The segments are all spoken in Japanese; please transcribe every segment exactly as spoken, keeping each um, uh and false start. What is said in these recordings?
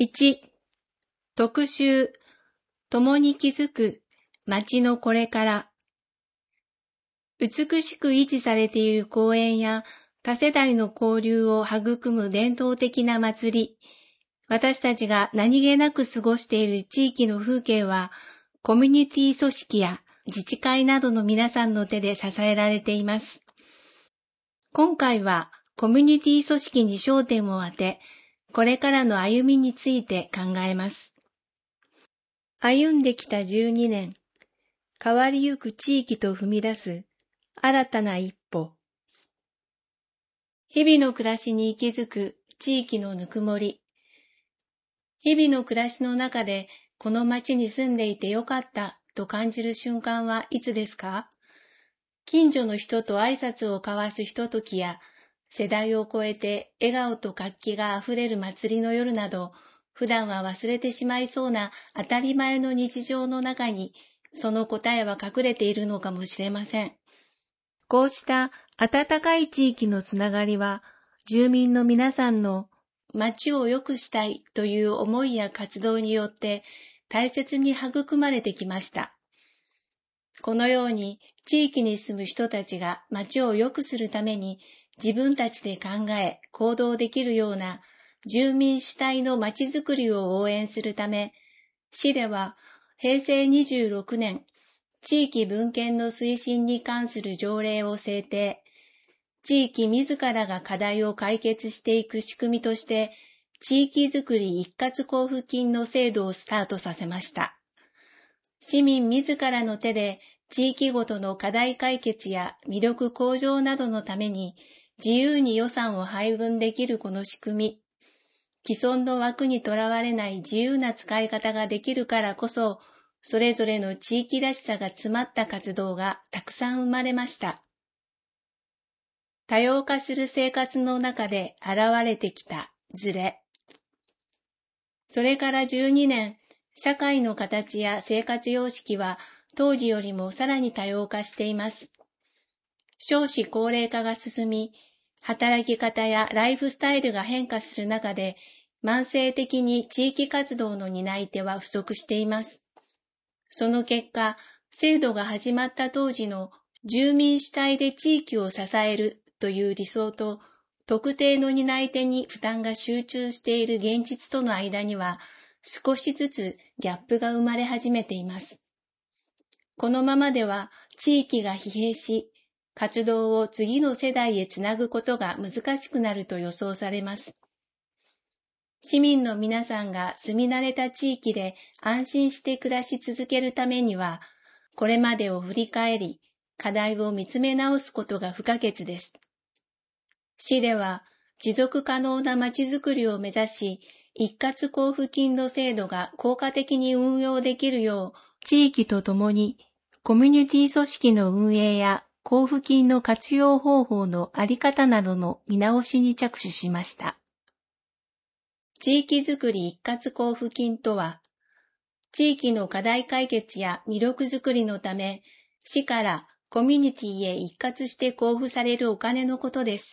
いち、特集、共に築く町のこれから。美しく維持されている公園や多世代の交流を育む伝統的な祭り。私たちが何気なく過ごしている地域の風景は、コミュニティ組織や自治会などの皆さんの手で支えられています。今回はコミュニティ組織に焦点を当て、これからの歩みについて考えます。歩んできたじゅうにねん、変わりゆく地域と踏み出す新たな一歩。日々の暮らしに息づく地域のぬくもり。日々の暮らしの中でこの町に住んでいてよかったと感じる瞬間はいつですか？近所の人と挨拶を交わすひとときや、世代を超えて笑顔と活気があふれる祭りの夜など、普段は忘れてしまいそうな当たり前の日常の中に、その答えは隠れているのかもしれません。こうした温かい地域のつながりは、住民の皆さんの町を良くしたいという思いや活動によって大切に育まれてきました。このように地域に住む人たちが町を良くするために自分たちで考え行動できるような住民主体の町づくりを応援するため、市ではへいせいにじゅうろくねん、地域分権の推進に関する条例を制定、地域自らが課題を解決していく仕組みとして、地域づくり一括交付金の制度をスタートさせました。市民自らの手で地域ごとの課題解決や魅力向上などのために自由に予算を配分できるこの仕組み、既存の枠にとらわれない自由な使い方ができるからこそ、それぞれの地域らしさが詰まった活動がたくさん生まれました。多様化する生活の中で現れてきたズレ。それからじゅうにねん、社会の形や生活様式は当時よりもさらに多様化しています。少子高齢化が進み、働き方やライフスタイルが変化する中で、慢性的に地域活動の担い手は不足しています。その結果、制度が始まった当時の住民主体で地域を支えるという理想と、特定の担い手に負担が集中している現実との間には、少しずつギャップが生まれ始めています。このままでは地域が疲弊し、活動を次の世代へつなぐことが難しくなると予想されます。市民の皆さんが住み慣れた地域で安心して暮らし続けるためには、これまでを振り返り、課題を見つめ直すことが不可欠です。市では持続可能なまちづくりを目指し、一括交付金の制度が効果的に運用できるよう、地域とともにコミュニティ組織の運営や交付金の活用方法のあり方などの見直しに着手しました。地域づくり一括交付金とは、地域の課題解決や魅力づくりのため、市からコミュニティへ一括して交付されるお金のことです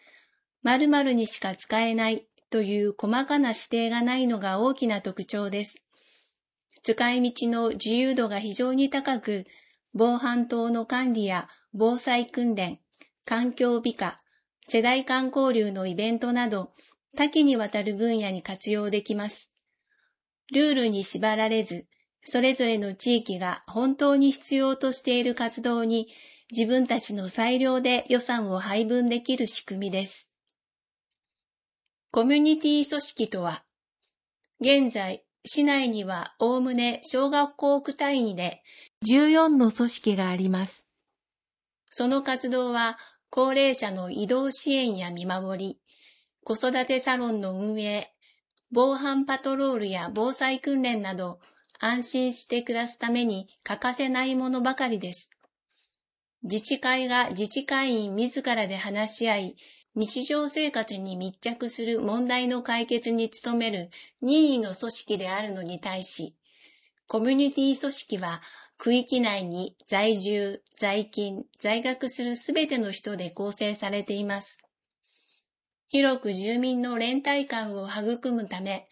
。〇〇にしか使えないという細かな指定がないのが大きな特徴です。使い道の自由度が非常に高く、防犯等の管理や防災訓練、環境美化、世代間交流のイベントなど、多岐にわたる分野に活用できます。ルールに縛られず、それぞれの地域が本当に必要としている活動に自分たちの裁量で予算を配分できる仕組みです。コミュニティ組織とは、現在、市内にはおおむね小学校区単位でじゅうよんの組織があります。その活動は、高齢者の移動支援や見守り、子育てサロンの運営、防犯パトロールや防災訓練など、安心して暮らすために欠かせないものばかりです。自治会が自治会員自らで話し合い、日常生活に密着する問題の解決に努める任意の組織であるのに対し、コミュニティ組織は区域内に在住、在勤、在学するすべての人で構成されています。広く住民の連帯感を育むため、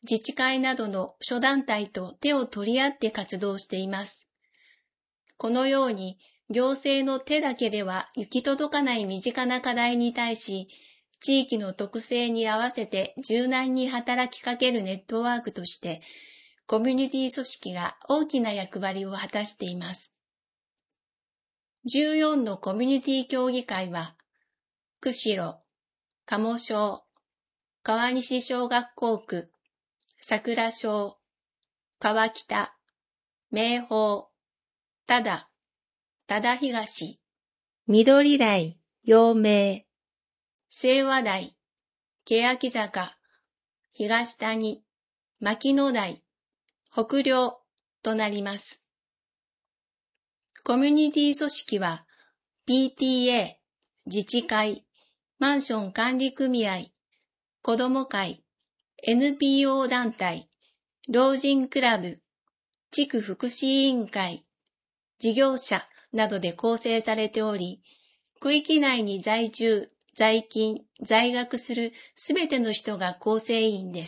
自治会などの諸団体と手を取り合って活動しています。このように行政の手だけでは行き届かない身近な課題に対し、地域の特性に合わせて柔軟に働きかけるネットワークとして、コミュニティ組織が大きな役割を果たしています。じゅうよんのコミュニティ協議会は、釧路、鴨小、川西小学校区、桜小、川北、明豊、多田、多田東、緑台、陽明、清和台、欅坂、東谷、牧野台、北陵となります。コミュニティ組織は ピーティーエー、自治会、マンション管理組合、子ども会、エヌピーオー 団体、老人クラブ、地区福祉委員会、事業者などで構成されており、区域内に在住、在勤、在学するすべての人が構成員です。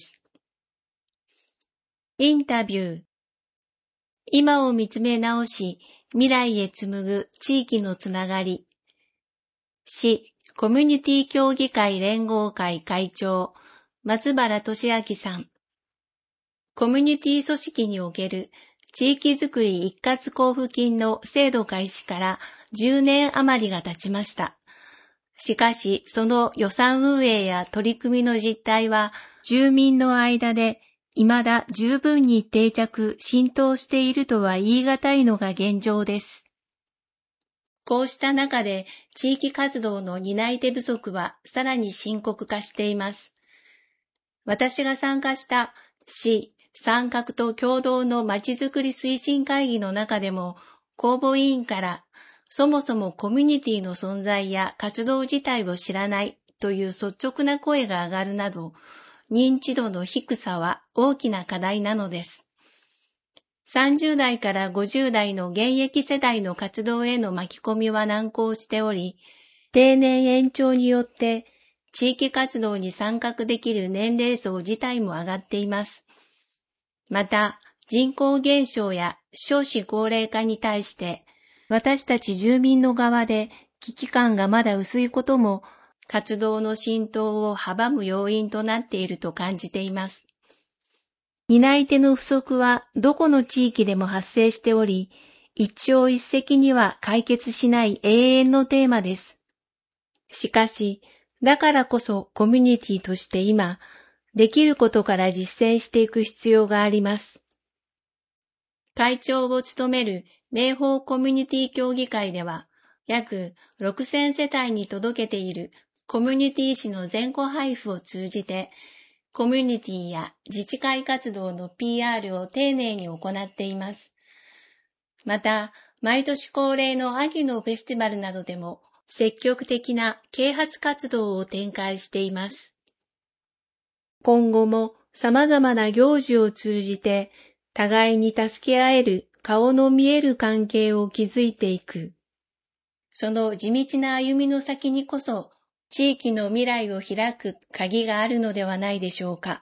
インタビュー。今を見つめ直し、未来へ紡ぐ地域のつながり。市コミュニティ協議会連合会会長、松原俊明さん。コミュニティ組織における地域づくり一括交付金の制度開始からじゅうねん余りが経ちました。しかし、その予算運営や取り組みの実態は、住民の間で未だ十分に定着、浸透しているとは言い難いのが現状です。こうした中で、地域活動の担い手不足はさらに深刻化しています。私が参加した市、参画と共同のまちづくり推進会議の中でも、公募委員から、そもそもコミュニティの存在や活動自体を知らないという率直な声が上がるなど、認知度の低さは大きな課題なのです。さんじゅう代からごじゅう代の現役世代の活動への巻き込みは難航しており、定年延長によって地域活動に参画できる年齢層自体も上がっています。また、人口減少や少子高齢化に対して、私たち住民の側で危機感がまだ薄いことも、活動の浸透を阻む要因となっていると感じています。担い手の不足はどこの地域でも発生しており、一朝一夕には解決しない永遠のテーマです。しかし、だからこそコミュニティとして今、できることから実践していく必要があります。会長を務める明豊コミュニティ協議会では、約ろくせん世帯に届けているコミュニティ誌の全戸配布を通じて、コミュニティや自治会活動の ピーアール を丁寧に行っています。また、毎年恒例の秋のフェスティバルなどでも積極的な啓発活動を展開しています。今後も様々な行事を通じて、互いに助け合える顔の見える関係を築いていく。その地道な歩みの先にこそ、地域の未来を開く鍵があるのではないでしょうか。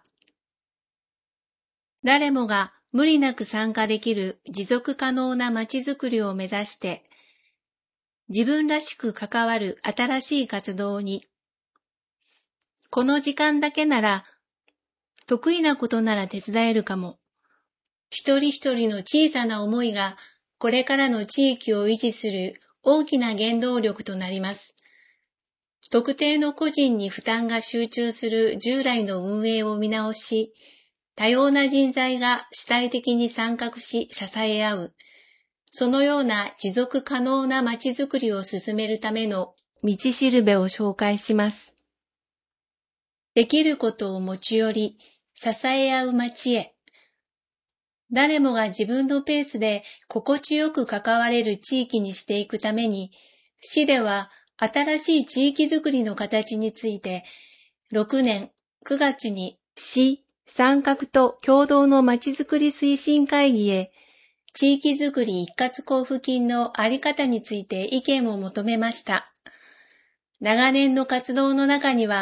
誰もが無理なく参加できる持続可能なまちづくりを目指して、自分らしく関わる新しい活動に、この時間だけなら、得意なことなら手伝えるかも。一人一人の小さな思いが、これからの地域を維持する大きな原動力となります。特定の個人に負担が集中する従来の運営を見直し、多様な人材が主体的に参画し支え合う、そのような持続可能なまちづくりを進めるための道しるべを紹介します。できることを持ち寄り、支え合う街へ。誰もが自分のペースで心地よく関われる地域にしていくために、市では新しい地域づくりの形について、ろくねんくがつに市、参画と共同のまちづくり推進会議へ、地域づくり一括交付金のあり方について意見を求めました。長年の活動の中には、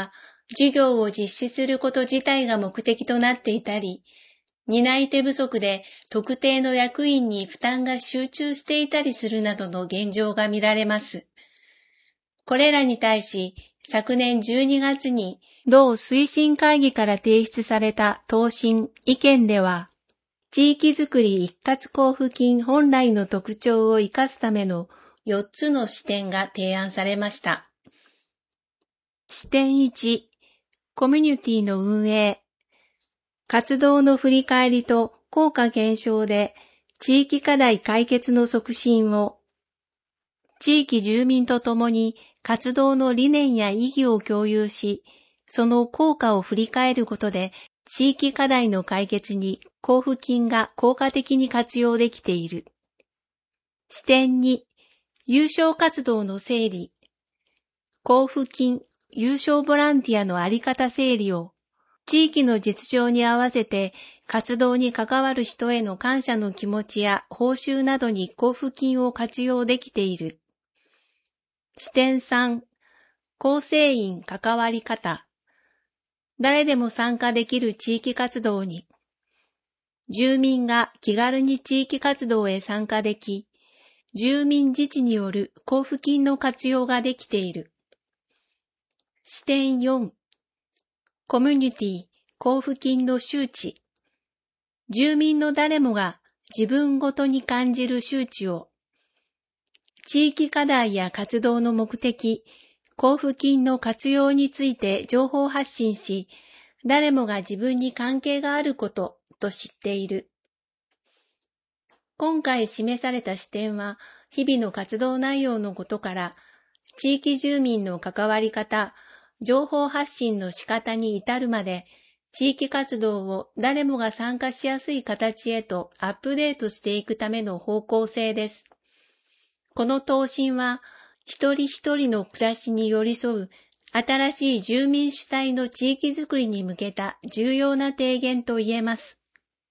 授業を実施すること自体が目的となっていたり、担い手不足で特定の役員に負担が集中していたりするなどの現状が見られます。これらに対し、昨年じゅうにがつに同推進会議から提出された答申意見では、地域づくり一括交付金本来の特徴を生かすためのよっつの視点が提案されました。視点いち、コミュニティの運営。活動の振り返りと効果検証で地域課題解決の促進を、地域住民とともに活動の理念や意義を共有し、その効果を振り返ることで地域課題の解決に交付金が効果的に活用できている。視点に、有償活動の整理。交付金、有償ボランティアのあり方整理を、地域の実情に合わせて活動に関わる人への感謝の気持ちや報酬などに交付金を活用できている。視点さん、構成員関わり方。誰でも参加できる地域活動に、住民が気軽に地域活動へ参加でき、住民自治による交付金の活用ができている。視点よん、コミュニティ交付金の周知。住民の誰もが自分ごとに感じる周知を、地域課題や活動の目的、交付金の活用について情報発信し、誰もが自分に関係があることと知っている。今回示された視点は、日々の活動内容のことから、地域住民の関わり方、情報発信の仕方に至るまで、地域活動を誰もが参加しやすい形へとアップデートしていくための方向性です。この答申は、一人一人の暮らしに寄り添う新しい住民主体の地域づくりに向けた重要な提言と言えます。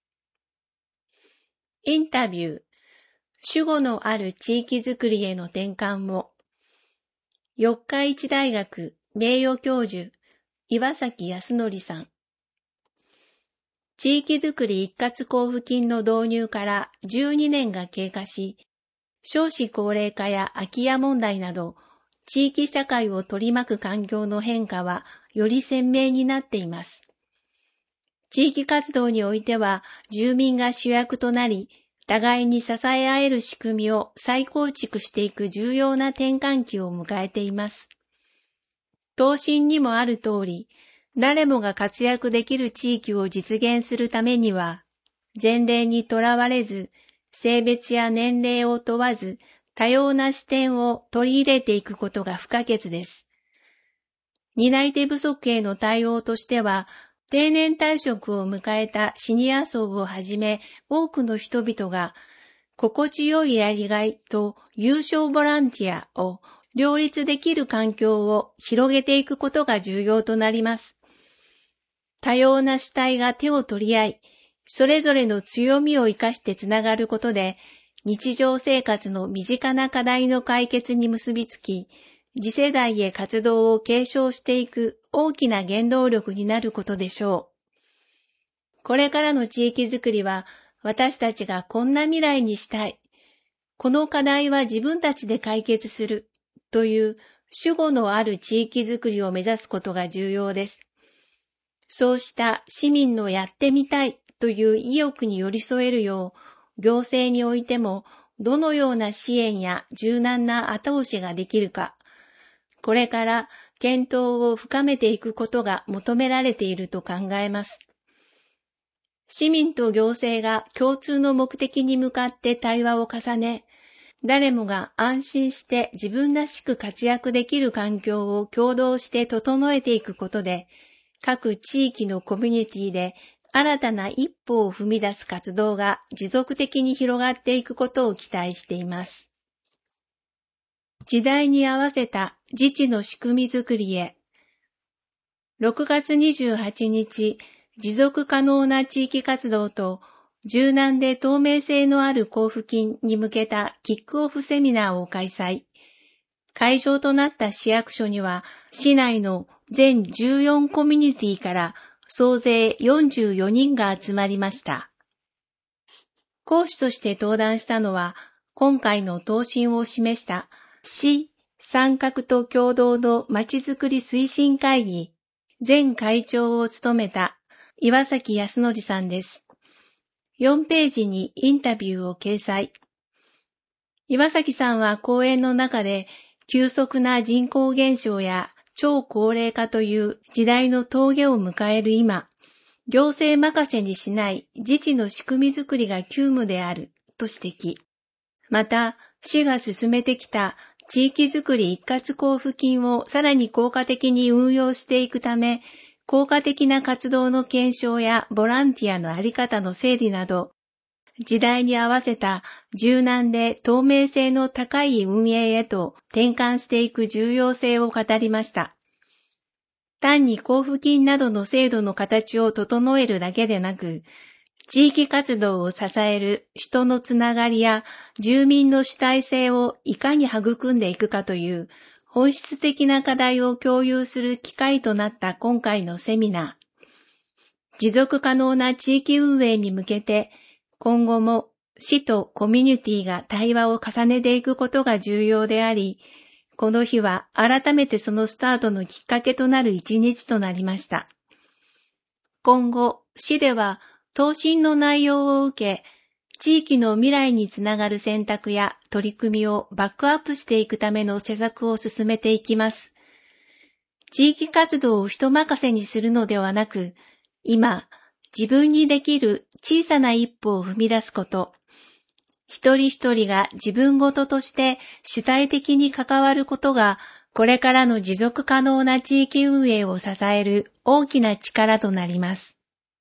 インタビュー、主語のある地域づくりへの転換を、四日市大学名誉教授、岩崎康則さん。地域づくり一括交付金の導入からじゅうにねんが経過し、少子高齢化や空き家問題など、地域社会を取り巻く環境の変化はより鮮明になっています。地域活動においては、住民が主役となり、互いに支え合える仕組みを再構築していく重要な転換期を迎えています。答申にもある通り、誰もが活躍できる地域を実現するためには、前例にとらわれず、性別や年齢を問わず、多様な視点を取り入れていくことが不可欠です。担い手不足への対応としては、定年退職を迎えたシニア層をはじめ、多くの人々が、心地よいやりがいと有償ボランティアを両立できる環境を広げていくことが重要となります。多様な主体が手を取り合い、それぞれの強みを生かしてつながることで、日常生活の身近な課題の解決に結びつき、次世代へ活動を継承していく大きな原動力になることでしょう。これからの地域づくりは、私たちがこんな未来にしたい。この課題は自分たちで解決する。という主語のある地域づくりを目指すことが重要です。そうした市民のやってみたいという意欲に寄り添えるよう、行政においてもどのような支援や柔軟な後押しができるか、これから検討を深めていくことが求められていると考えます。市民と行政が共通の目的に向かって対話を重ね、誰もが安心して自分らしく活躍できる環境を共同して整えていくことで、各地域のコミュニティで新たな一歩を踏み出す活動が持続的に広がっていくことを期待しています。時代に合わせた自治の仕組みづくりへ。ろくがつにじゅうはちにち、持続可能な地域活動と柔軟で透明性のある交付金に向けたキックオフセミナーを開催。 会場となった市役所には、市内の全じゅうよんコミュニティから総勢よんじゅうよにんが集まりました。講師として登壇したのは、今回の答申を示した市参画と共同のまちづくり推進会議前会長を務めた岩崎康則さんです。よんページにインタビューを掲載。岩崎さんは講演の中で、急速な人口減少や超高齢化という時代の峠を迎える今、行政任せにしない自治の仕組みづくりが急務であると指摘。また、市が進めてきた地域づくり一括交付金をさらに効果的に運用していくため、効果的な活動の検証やボランティアのあり方の整理など、時代に合わせた柔軟で透明性の高い運営へと転換していく重要性を語りました。単に交付金などの制度の形を整えるだけでなく、地域活動を支える人のつながりや住民の主体性をいかに育んでいくかという本質的な課題を共有する機会となった今回のセミナー。持続可能な地域運営に向けて、今後も市とコミュニティが対話を重ねていくことが重要であり、この日は改めてそのスタートのきっかけとなる一日となりました。今後、市では答申の内容を受け、地域の未来につながる選択や取り組みをバックアップしていくための施策を進めていきます。地域活動を人任せにするのではなく、今、自分にできる小さな一歩を踏み出すこと、一人一人が自分ごととして主体的に関わることが、これからの持続可能な地域運営を支える大きな力となります。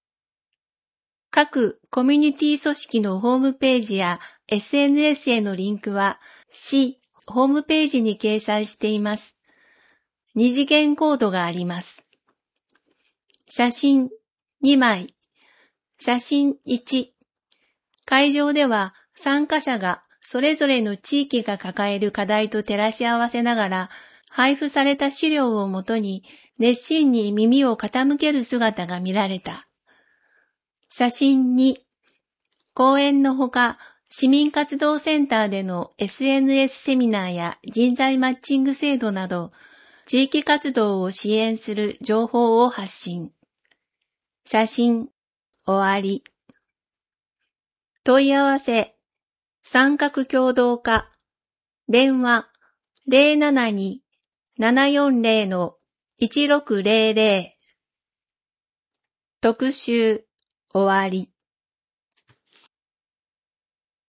各コミュニティ組織のホームページや エスエヌエス へのリンクは、市ホームページに掲載しています。二次元コードがあります。写真にまい。写真いち。会場では参加者がそれぞれの地域が抱える課題と照らし合わせながら、配布された資料をもとに熱心に耳を傾ける姿が見られた。写真に、講演のほか、市民活動センターでの エスエヌエス セミナーや人材マッチング制度など、地域活動を支援する情報を発信。写真、終わり。問い合わせ、参画協同課、電話 ゼロななに ななよんゼロ いちろくゼロゼロ。特集、終わり。